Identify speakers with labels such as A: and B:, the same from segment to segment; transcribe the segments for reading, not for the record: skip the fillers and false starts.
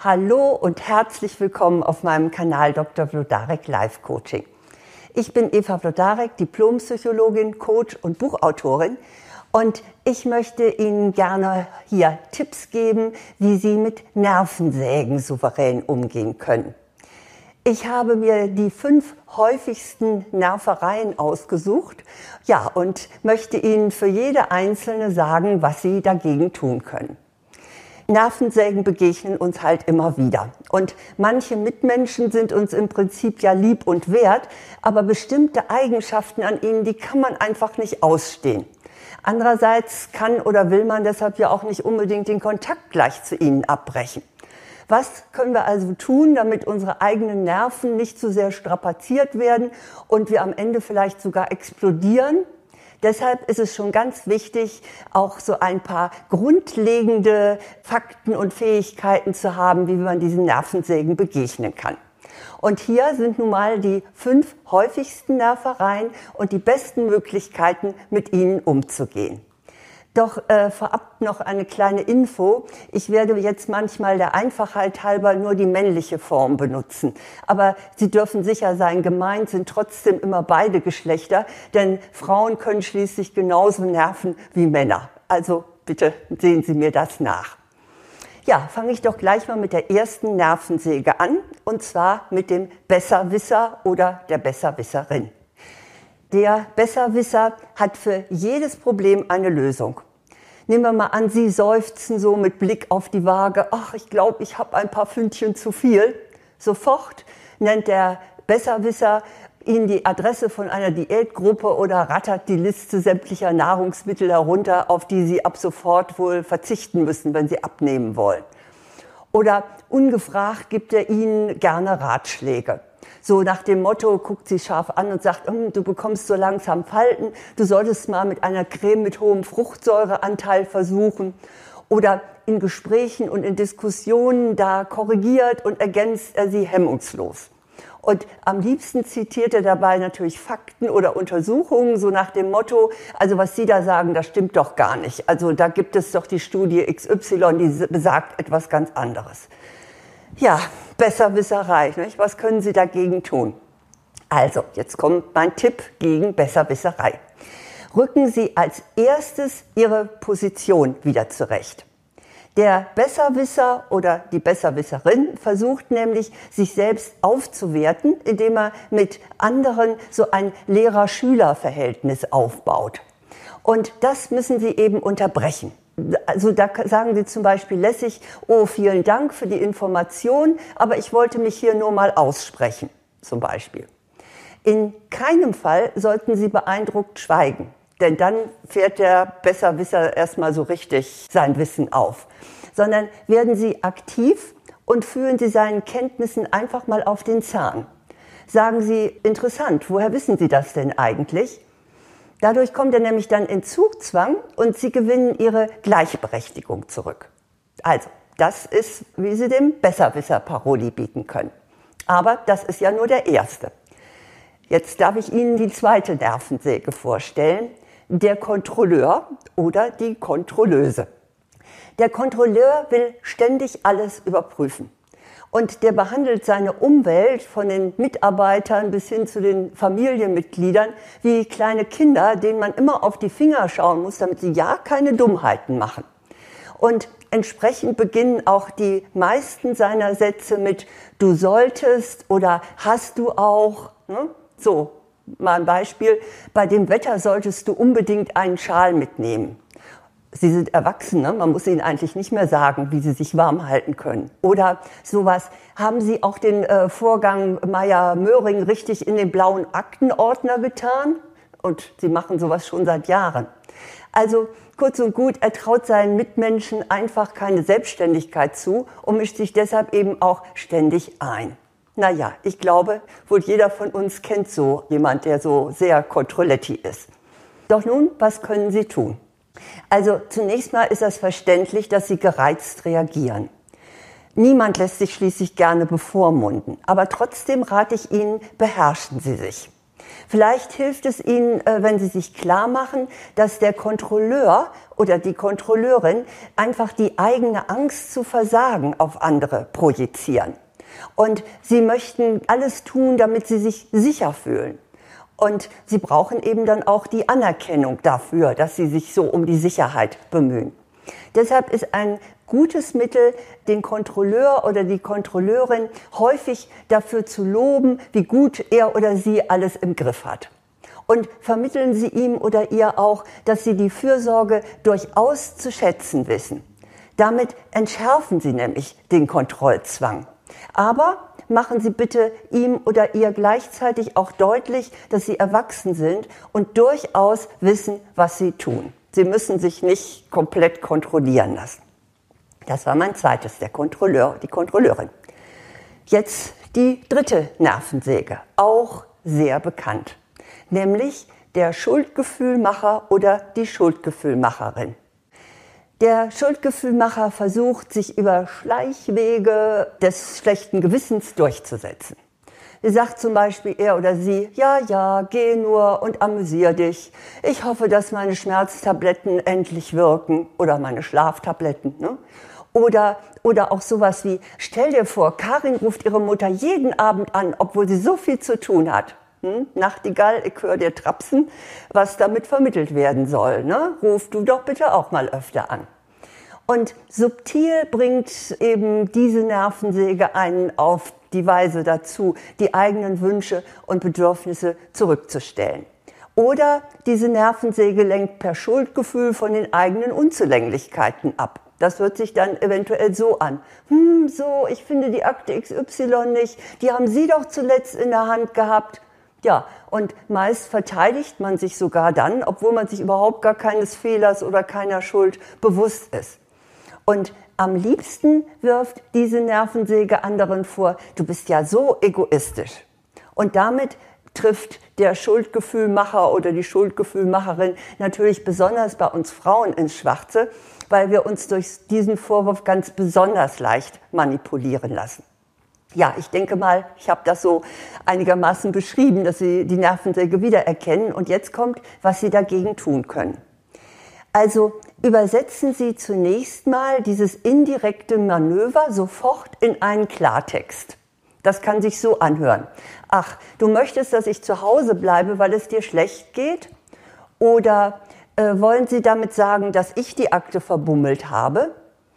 A: Hallo und herzlich willkommen auf meinem Kanal Dr. Wlodarek Life Coaching. Ich bin Eva Wlodarek, Diplompsychologin, Coach und Buchautorin und ich möchte Ihnen gerne hier Tipps geben, wie Sie mit Nervensägen souverän umgehen können. Ich habe mir die 5 häufigsten Nervereien ausgesucht, und möchte Ihnen für jede einzelne sagen, was Sie dagegen tun können. Nervensägen begegnen uns halt immer wieder. Und manche Mitmenschen sind uns im Prinzip ja lieb und wert, aber bestimmte Eigenschaften an ihnen, die kann man einfach nicht ausstehen. Andererseits kann oder will man deshalb ja auch nicht unbedingt den Kontakt gleich zu ihnen abbrechen. Was können wir also tun, damit unsere eigenen Nerven nicht zu sehr strapaziert werden und wir am Ende vielleicht sogar explodieren? Deshalb ist es schon ganz wichtig, auch so ein paar grundlegende Fakten und Fähigkeiten zu haben, wie man diesen Nervensägen begegnen kann. Und hier sind nun mal die 5 häufigsten Nervereien und die besten Möglichkeiten, mit ihnen umzugehen. Doch vorab noch eine kleine Info. Ich werde jetzt manchmal der Einfachheit halber nur die männliche Form benutzen. Aber Sie dürfen sicher sein, gemeint sind trotzdem immer beide Geschlechter, denn Frauen können schließlich genauso nerven wie Männer. Also bitte sehen Sie mir das nach. Ja, fange ich doch gleich mal mit der ersten Nervensäge an, und zwar mit dem Besserwisser oder der Besserwisserin. Der Besserwisser hat für jedes Problem eine Lösung. Nehmen wir mal an, Sie seufzen so mit Blick auf die Waage. Ach, ich glaube, ich habe ein paar Pfündchen zu viel. Sofort nennt der Besserwisser Ihnen die Adresse von einer Diätgruppe oder rattert die Liste sämtlicher Nahrungsmittel herunter, auf die Sie ab sofort wohl verzichten müssen, wenn Sie abnehmen wollen. Oder ungefragt gibt er Ihnen gerne Ratschläge. So nach dem Motto, guckt Sie scharf an und sagt, du bekommst so langsam Falten, du solltest mal mit einer Creme mit hohem Fruchtsäureanteil versuchen. Oder in Gesprächen und in Diskussionen, da korrigiert und ergänzt er Sie hemmungslos. Und am liebsten zitiert er dabei natürlich Fakten oder Untersuchungen, so nach dem Motto, also was Sie da sagen, das stimmt doch gar nicht. Also da gibt es doch die Studie XY, die besagt etwas ganz anderes. Ja, Besserwisserei, nicht? Was können Sie dagegen tun? Also, jetzt kommt mein Tipp gegen Besserwisserei. Rücken Sie als erstes Ihre Position wieder zurecht. Der Besserwisser oder die Besserwisserin versucht nämlich, sich selbst aufzuwerten, indem er mit anderen so ein Lehrer-Schüler-Verhältnis aufbaut. Und das müssen Sie eben unterbrechen. Also da sagen Sie zum Beispiel lässig, oh, vielen Dank für die Information, aber ich wollte mich hier nur mal aussprechen, zum Beispiel. In keinem Fall sollten Sie beeindruckt schweigen, denn dann fährt der Besserwisser erstmal so richtig sein Wissen auf. Sondern werden Sie aktiv und fühlen Sie seinen Kenntnissen einfach mal auf den Zahn. Sagen Sie, interessant, woher wissen Sie das denn eigentlich? Dadurch kommt er nämlich dann in Zugzwang und Sie gewinnen Ihre Gleichberechtigung zurück. Also, das ist, wie Sie dem Besserwisser Paroli bieten können. Aber das ist ja nur der erste. Jetzt darf ich Ihnen die zweite Nervensäge vorstellen, der Kontrolleur oder die Kontrolleuse. Der Kontrolleur will ständig alles überprüfen. Und der behandelt seine Umwelt von den Mitarbeitern bis hin zu den Familienmitgliedern wie kleine Kinder, denen man immer auf die Finger schauen muss, damit sie ja keine Dummheiten machen. Und entsprechend beginnen auch die meisten seiner Sätze mit "du solltest" oder "hast du auch". So, mal ein Beispiel. Bei dem Wetter solltest du unbedingt einen Schal mitnehmen. Sie sind erwachsen, ne? Man muss ihnen eigentlich nicht mehr sagen, wie sie sich warm halten können. Oder sowas, haben Sie auch den Vorgang Meyer-Möhring richtig in den blauen Aktenordner getan? Und Sie machen sowas schon seit Jahren. Also kurz und gut, er traut seinen Mitmenschen einfach keine Selbstständigkeit zu und mischt sich deshalb eben auch ständig ein. Naja, ich glaube, wohl jeder von uns kennt so jemand, der so sehr Controlletti ist. Doch nun, was können Sie tun? Also zunächst mal ist es verständlich, dass Sie gereizt reagieren. Niemand lässt sich schließlich gerne bevormunden, aber trotzdem rate ich Ihnen, beherrschen Sie sich. Vielleicht hilft es Ihnen, wenn Sie sich klar machen, dass der Kontrolleur oder die Kontrolleurin einfach die eigene Angst zu versagen auf andere projizieren. Und Sie möchten alles tun, damit Sie sich sicher fühlen. Und Sie brauchen eben dann auch die Anerkennung dafür, dass Sie sich so um die Sicherheit bemühen. Deshalb ist ein gutes Mittel, den Kontrolleur oder die Kontrolleurin häufig dafür zu loben, wie gut er oder sie alles im Griff hat. Und vermitteln Sie ihm oder ihr auch, dass Sie die Fürsorge durchaus zu schätzen wissen. Damit entschärfen Sie nämlich den Kontrollzwang. Aber machen Sie bitte ihm oder ihr gleichzeitig auch deutlich, dass Sie erwachsen sind und durchaus wissen, was Sie tun. Sie müssen sich nicht komplett kontrollieren lassen. Das war mein zweites, der Kontrolleur, die Kontrolleurin. Jetzt die dritte Nervensäge, auch sehr bekannt, nämlich der Schuldgefühlmacher oder die Schuldgefühlmacherin. Der Schuldgefühlmacher versucht, sich über Schleichwege des schlechten Gewissens durchzusetzen. Sie sagt zum Beispiel er oder sie, ja, geh nur und amüsier dich. Ich hoffe, dass meine Schmerztabletten endlich wirken oder meine Schlaftabletten. Ne? Oder auch sowas wie, stell dir vor, Karin ruft ihre Mutter jeden Abend an, obwohl sie so viel zu tun hat. Nachtigall, ich höre dir trapsen, was damit vermittelt werden soll. Ne? Ruf du doch bitte auch mal öfter an. Und subtil bringt eben diese Nervensäge einen auf die Weise dazu, die eigenen Wünsche und Bedürfnisse zurückzustellen. Oder diese Nervensäge lenkt per Schuldgefühl von den eigenen Unzulänglichkeiten ab. Das hört sich dann eventuell so an. Ich finde die Akte XY nicht, die haben Sie doch zuletzt in der Hand gehabt. Ja, und meist verteidigt man sich sogar dann, obwohl man sich überhaupt gar keines Fehlers oder keiner Schuld bewusst ist. Und am liebsten wirft diese Nervensäge anderen vor, du bist ja so egoistisch. Und damit trifft der Schuldgefühlmacher oder die Schuldgefühlmacherin natürlich besonders bei uns Frauen ins Schwarze, weil wir uns durch diesen Vorwurf ganz besonders leicht manipulieren lassen. Ja, ich denke mal, ich habe das so einigermaßen beschrieben, dass Sie die Nervensäge wiedererkennen. Und jetzt kommt, was Sie dagegen tun können. Also übersetzen Sie zunächst mal dieses indirekte Manöver sofort in einen Klartext. Das kann sich so anhören. Ach, du möchtest, dass ich zu Hause bleibe, weil es dir schlecht geht? Oder wollen Sie damit sagen, dass ich die Akte verbummelt habe?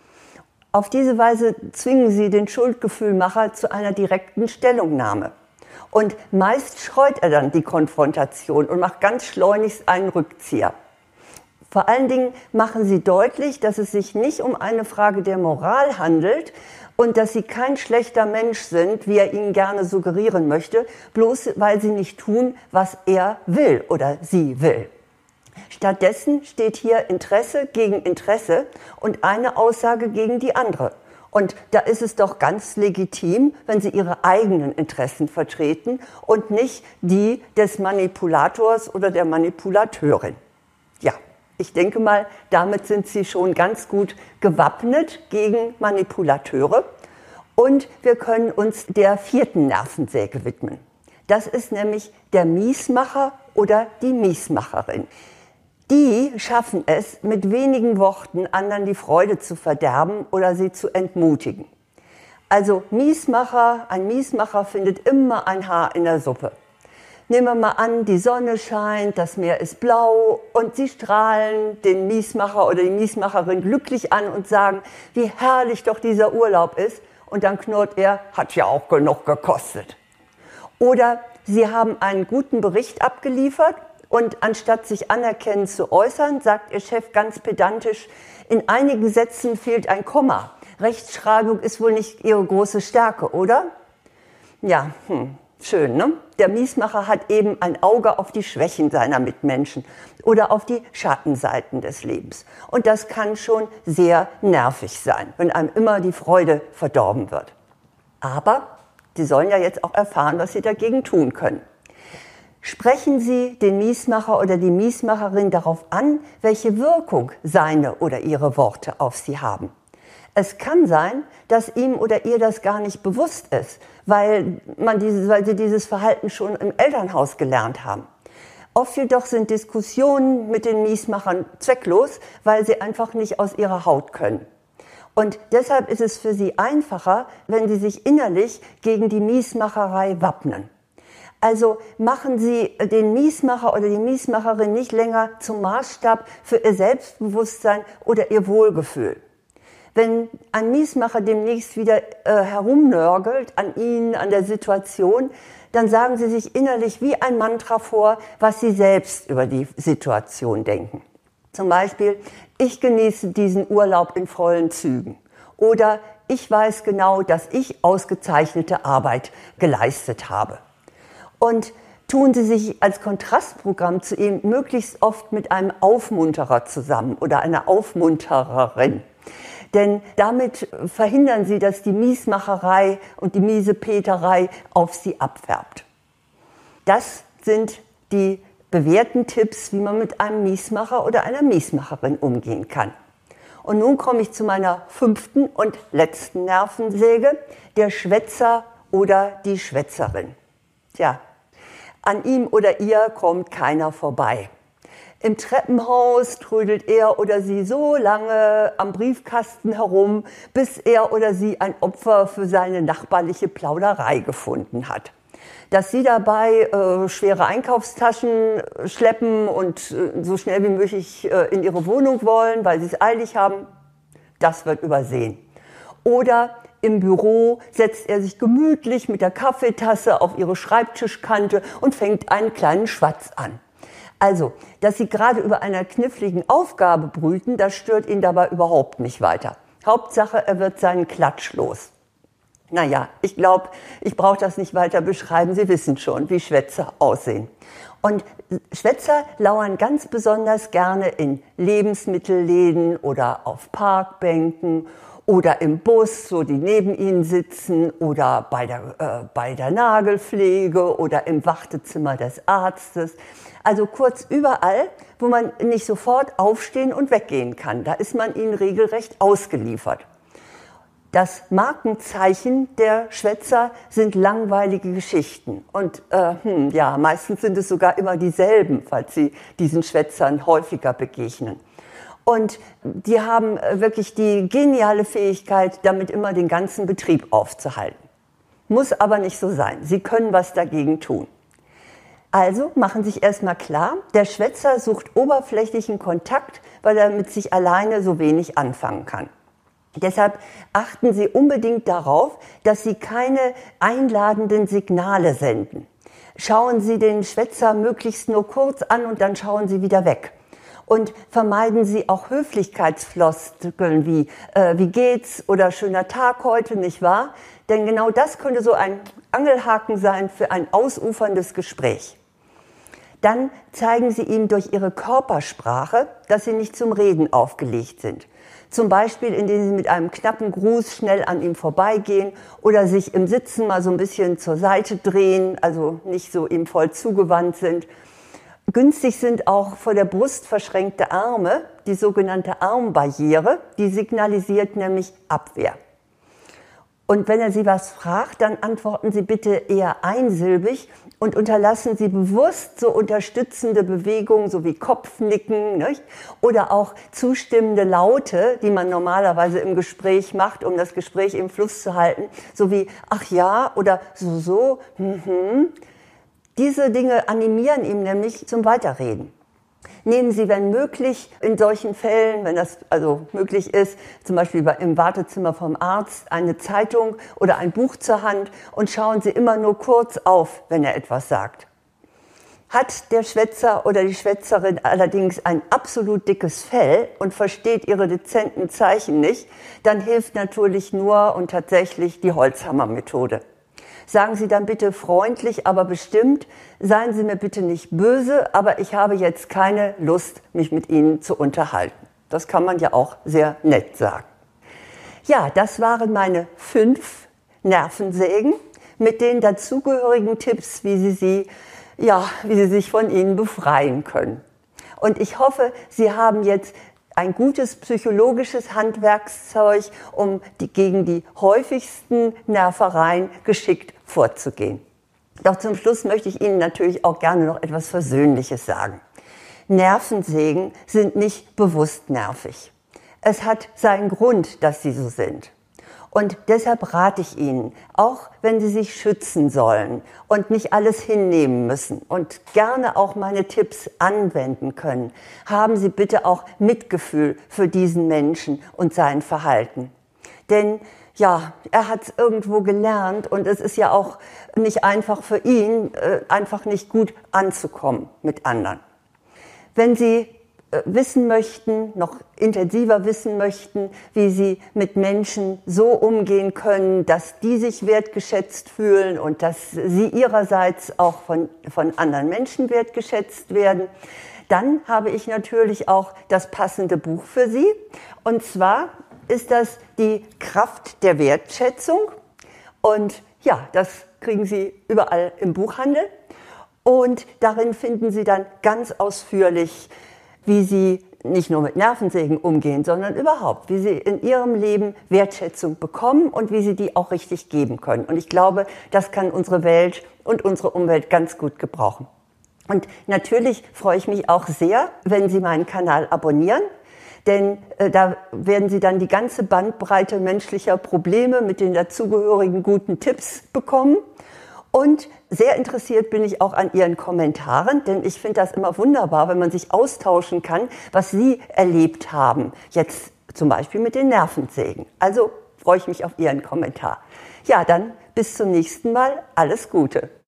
A: Auf diese Weise zwingen Sie den Schuldgefühlmacher zu einer direkten Stellungnahme. Und meist scheut er dann die Konfrontation und macht ganz schleunigst einen Rückzieher. Vor allen Dingen machen Sie deutlich, dass es sich nicht um eine Frage der Moral handelt und dass Sie kein schlechter Mensch sind, wie er Ihnen gerne suggerieren möchte, bloß weil Sie nicht tun, was er will oder sie will. Stattdessen steht hier Interesse gegen Interesse und eine Aussage gegen die andere. Und da ist es doch ganz legitim, wenn Sie Ihre eigenen Interessen vertreten und nicht die des Manipulators oder der Manipulateurin. Ja, ich denke mal, damit sind Sie schon ganz gut gewappnet gegen Manipulateure. Und wir können uns der vierten Nervensäge widmen. Das ist nämlich der Miesmacher oder die Miesmacherin. Die schaffen es, mit wenigen Worten anderen die Freude zu verderben oder sie zu entmutigen. Also ein Miesmacher findet immer ein Haar in der Suppe. Nehmen wir mal an, die Sonne scheint, das Meer ist blau und sie strahlen den Miesmacher oder die Miesmacherin glücklich an und sagen, wie herrlich doch dieser Urlaub ist. Und dann knurrt er, hat ja auch genug gekostet. Oder sie haben einen guten Bericht abgeliefert und anstatt sich anerkennend zu äußern, sagt ihr Chef ganz pedantisch, in einigen Sätzen fehlt ein Komma. Rechtschreibung ist wohl nicht ihre große Stärke, oder? Ja, schön, ne? Der Miesmacher hat eben ein Auge auf die Schwächen seiner Mitmenschen oder auf die Schattenseiten des Lebens. Und das kann schon sehr nervig sein, wenn einem immer die Freude verdorben wird. Aber Sie sollen ja jetzt auch erfahren, was Sie dagegen tun können. Sprechen Sie den Miesmacher oder die Miesmacherin darauf an, welche Wirkung seine oder ihre Worte auf Sie haben. Es kann sein, dass ihm oder ihr das gar nicht bewusst ist, weil sie dieses Verhalten schon im Elternhaus gelernt haben. Oft jedoch sind Diskussionen mit den Miesmachern zwecklos, weil sie einfach nicht aus ihrer Haut können. Und deshalb ist es für sie einfacher, wenn sie sich innerlich gegen die Miesmacherei wappnen. Also machen Sie den Miesmacher oder die Miesmacherin nicht länger zum Maßstab für Ihr Selbstbewusstsein oder Ihr Wohlgefühl. Wenn ein Miesmacher demnächst wieder herumnörgelt an Ihnen, an der Situation, dann sagen Sie sich innerlich wie ein Mantra vor, was Sie selbst über die Situation denken. Zum Beispiel, ich genieße diesen Urlaub in vollen Zügen. Oder ich weiß genau, dass ich ausgezeichnete Arbeit geleistet habe. Und tun Sie sich als Kontrastprogramm zu ihm möglichst oft mit einem Aufmunterer zusammen oder einer Aufmuntererin. Denn damit verhindern Sie, dass die Miesmacherei und die Miesepeterei auf Sie abfärbt. Das sind die bewährten Tipps, wie man mit einem Miesmacher oder einer Miesmacherin umgehen kann. Und nun komme ich zu meiner 5. und letzten Nervensäge, der Schwätzer oder die Schwätzerin. Tja, an ihm oder ihr kommt keiner vorbei. Im Treppenhaus trödelt er oder sie so lange am Briefkasten herum, bis er oder sie ein Opfer für seine nachbarliche Plauderei gefunden hat. Dass sie dabei schwere Einkaufstaschen schleppen und so schnell wie möglich in ihre Wohnung wollen, weil sie es eilig haben, das wird übersehen. Oder im Büro setzt er sich gemütlich mit der Kaffeetasse auf ihre Schreibtischkante und fängt einen kleinen Schwatz an. Also, dass Sie gerade über einer kniffligen Aufgabe brüten, das stört ihn dabei überhaupt nicht weiter. Hauptsache, er wird seinen Klatsch los. Naja, ich glaube, ich brauche das nicht weiter beschreiben. Sie wissen schon, wie Schwätzer aussehen. Und Schwätzer lauern ganz besonders gerne in Lebensmittelläden oder auf Parkbänken oder im Bus, so die neben ihnen sitzen, oder bei der Nagelpflege oder im Wartezimmer des Arztes. Also kurz überall, wo man nicht sofort aufstehen und weggehen kann. Da ist man ihnen regelrecht ausgeliefert. Das Markenzeichen der Schwätzer sind langweilige Geschichten. Und meistens sind es sogar immer dieselben, falls Sie diesen Schwätzern häufiger begegnen. Und die haben wirklich die geniale Fähigkeit, damit immer den ganzen Betrieb aufzuhalten. Muss aber nicht so sein. Sie können was dagegen tun. Also machen Sie sich erstmal klar, der Schwätzer sucht oberflächlichen Kontakt, weil er mit sich alleine so wenig anfangen kann. Deshalb achten Sie unbedingt darauf, dass Sie keine einladenden Signale senden. Schauen Sie den Schwätzer möglichst nur kurz an und dann schauen Sie wieder weg. Und vermeiden Sie auch Höflichkeitsfloskeln wie geht's oder schöner Tag heute, nicht wahr? Denn genau das könnte so ein Angelhaken sein für ein ausuferndes Gespräch. Dann zeigen Sie ihm durch Ihre Körpersprache, dass Sie nicht zum Reden aufgelegt sind. Zum Beispiel, indem Sie mit einem knappen Gruß schnell an ihm vorbeigehen oder sich im Sitzen mal so ein bisschen zur Seite drehen, also nicht so ihm voll zugewandt sind. Günstig sind auch vor der Brust verschränkte Arme, die sogenannte Armbarriere, die signalisiert nämlich Abwehr. Und wenn er Sie was fragt, dann antworten Sie bitte eher einsilbig und unterlassen Sie bewusst so unterstützende Bewegungen, so wie Kopfnicken, nicht? Oder auch zustimmende Laute, die man normalerweise im Gespräch macht, um das Gespräch im Fluss zu halten, so wie ach ja oder so. Diese Dinge animieren ihn nämlich zum Weiterreden. Nehmen Sie, wenn möglich, in solchen Fällen, wenn das also möglich ist, zum Beispiel im Wartezimmer vom Arzt, eine Zeitung oder ein Buch zur Hand und schauen Sie immer nur kurz auf, wenn er etwas sagt. Hat der Schwätzer oder die Schwätzerin allerdings ein absolut dickes Fell und versteht ihre dezenten Zeichen nicht, dann hilft natürlich nur und tatsächlich die Holzhammermethode. Sagen Sie dann bitte freundlich, aber bestimmt, seien Sie mir bitte nicht böse, aber ich habe jetzt keine Lust, mich mit Ihnen zu unterhalten. Das kann man ja auch sehr nett sagen. Ja, das waren meine 5 Nervensägen mit den dazugehörigen Tipps, wie Sie sich von ihnen befreien können. Und ich hoffe, Sie haben jetzt ein gutes psychologisches Handwerkszeug, um gegen die häufigsten Nervereien geschickt vorzugehen. Doch zum Schluss möchte ich Ihnen natürlich auch gerne noch etwas Versöhnliches sagen. Nervensägen sind nicht bewusst nervig. Es hat seinen Grund, dass sie so sind. Und deshalb rate ich Ihnen, auch wenn Sie sich schützen sollen und nicht alles hinnehmen müssen und gerne auch meine Tipps anwenden können, haben Sie bitte auch Mitgefühl für diesen Menschen und sein Verhalten. Denn ja, er hat es irgendwo gelernt und es ist ja auch nicht einfach für ihn, einfach nicht gut anzukommen mit anderen. Wenn Sie wissen möchten, noch intensiver wissen möchten, wie Sie mit Menschen so umgehen können, dass die sich wertgeschätzt fühlen und dass Sie ihrerseits auch von anderen Menschen wertgeschätzt werden, dann habe ich natürlich auch das passende Buch für Sie. Und zwar ist das die Kraft der Wertschätzung. Und ja, das kriegen Sie überall im Buchhandel. Und darin finden Sie dann ganz ausführlich, wie Sie nicht nur mit Nervensägen umgehen, sondern überhaupt, wie Sie in Ihrem Leben Wertschätzung bekommen und wie Sie die auch richtig geben können. Und ich glaube, das kann unsere Welt und unsere Umwelt ganz gut gebrauchen. Und natürlich freue ich mich auch sehr, wenn Sie meinen Kanal abonnieren. Denn da werden Sie dann die ganze Bandbreite menschlicher Probleme mit den dazugehörigen guten Tipps bekommen. Und sehr interessiert bin ich auch an Ihren Kommentaren, denn ich finde das immer wunderbar, wenn man sich austauschen kann, was Sie erlebt haben. Jetzt zum Beispiel mit den Nervensägen. Also freue ich mich auf Ihren Kommentar. Ja, dann bis zum nächsten Mal. Alles Gute.